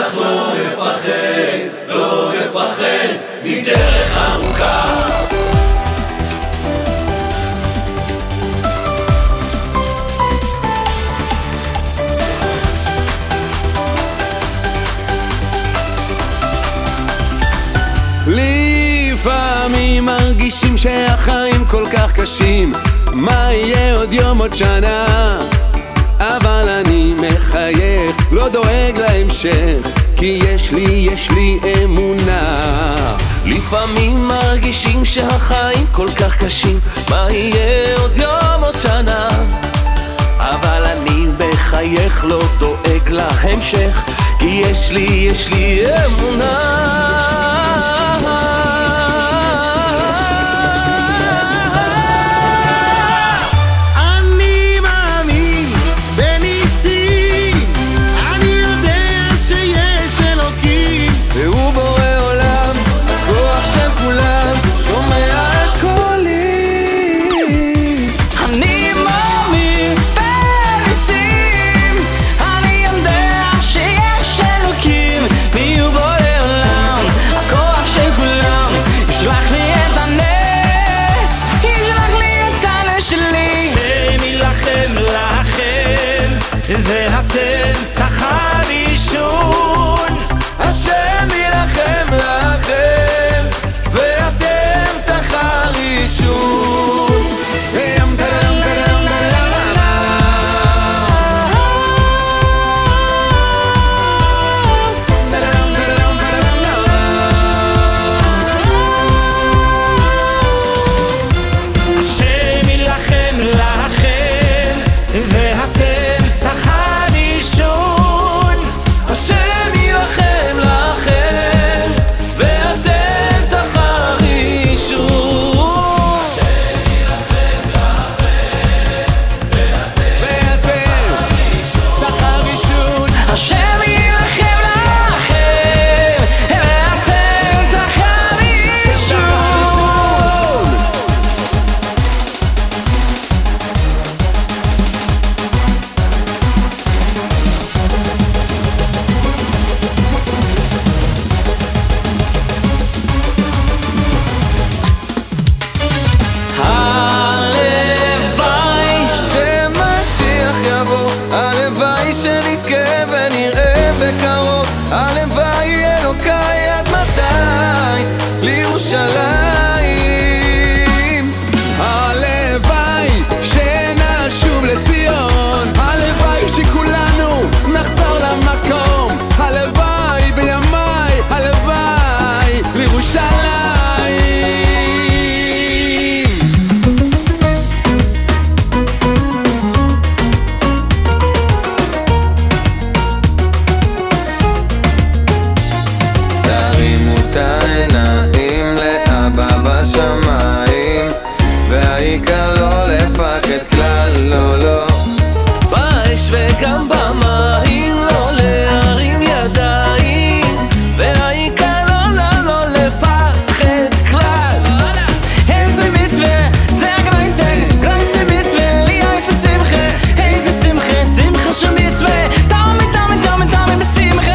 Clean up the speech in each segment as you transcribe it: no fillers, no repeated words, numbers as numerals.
בטח לא מפחד, לא מפחד מדרך ארוכה. לפעמים מרגישים שהחיים כל כך קשים, מה יהיה עוד יום עוד שנה, אבל אני מחייך, לא דואג להמשך, כי יש לי אמונה. לפעמים מרגישים שהחיים כל כך קשים, מה יהיה עוד יום עוד שנה, אבל אני מחייך, לא דואג להמשך, כי יש לי אמונה. ואתם תחרישון, השם ילחם לכם ואתם תחרישון. השם ילחם לכם ואתם הלוואי אלוקיי עד מתי לירושלים, הלוואי שנשוב לציון, הלוואי שכולנו נחזור למקום, הלוואי בימיי, הלוואי לירושלים. העיניים לאבא בשמיים, והעיקר לא לפחד כלל, לא לא, באש וגם במים לא להרים ידיים, והעיקר לא לפחד כלל. איזה מצווה זה הגרייסה, גרייסה מצווה לי אייס בשמחה, איזה שמחה, שמחה של מצווה, תמי בשמחה.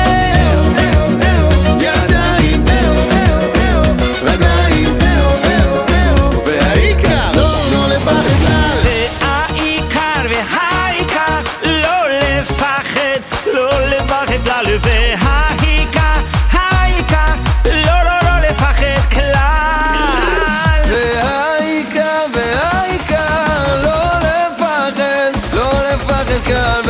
והעיקר לא לפחד כלל.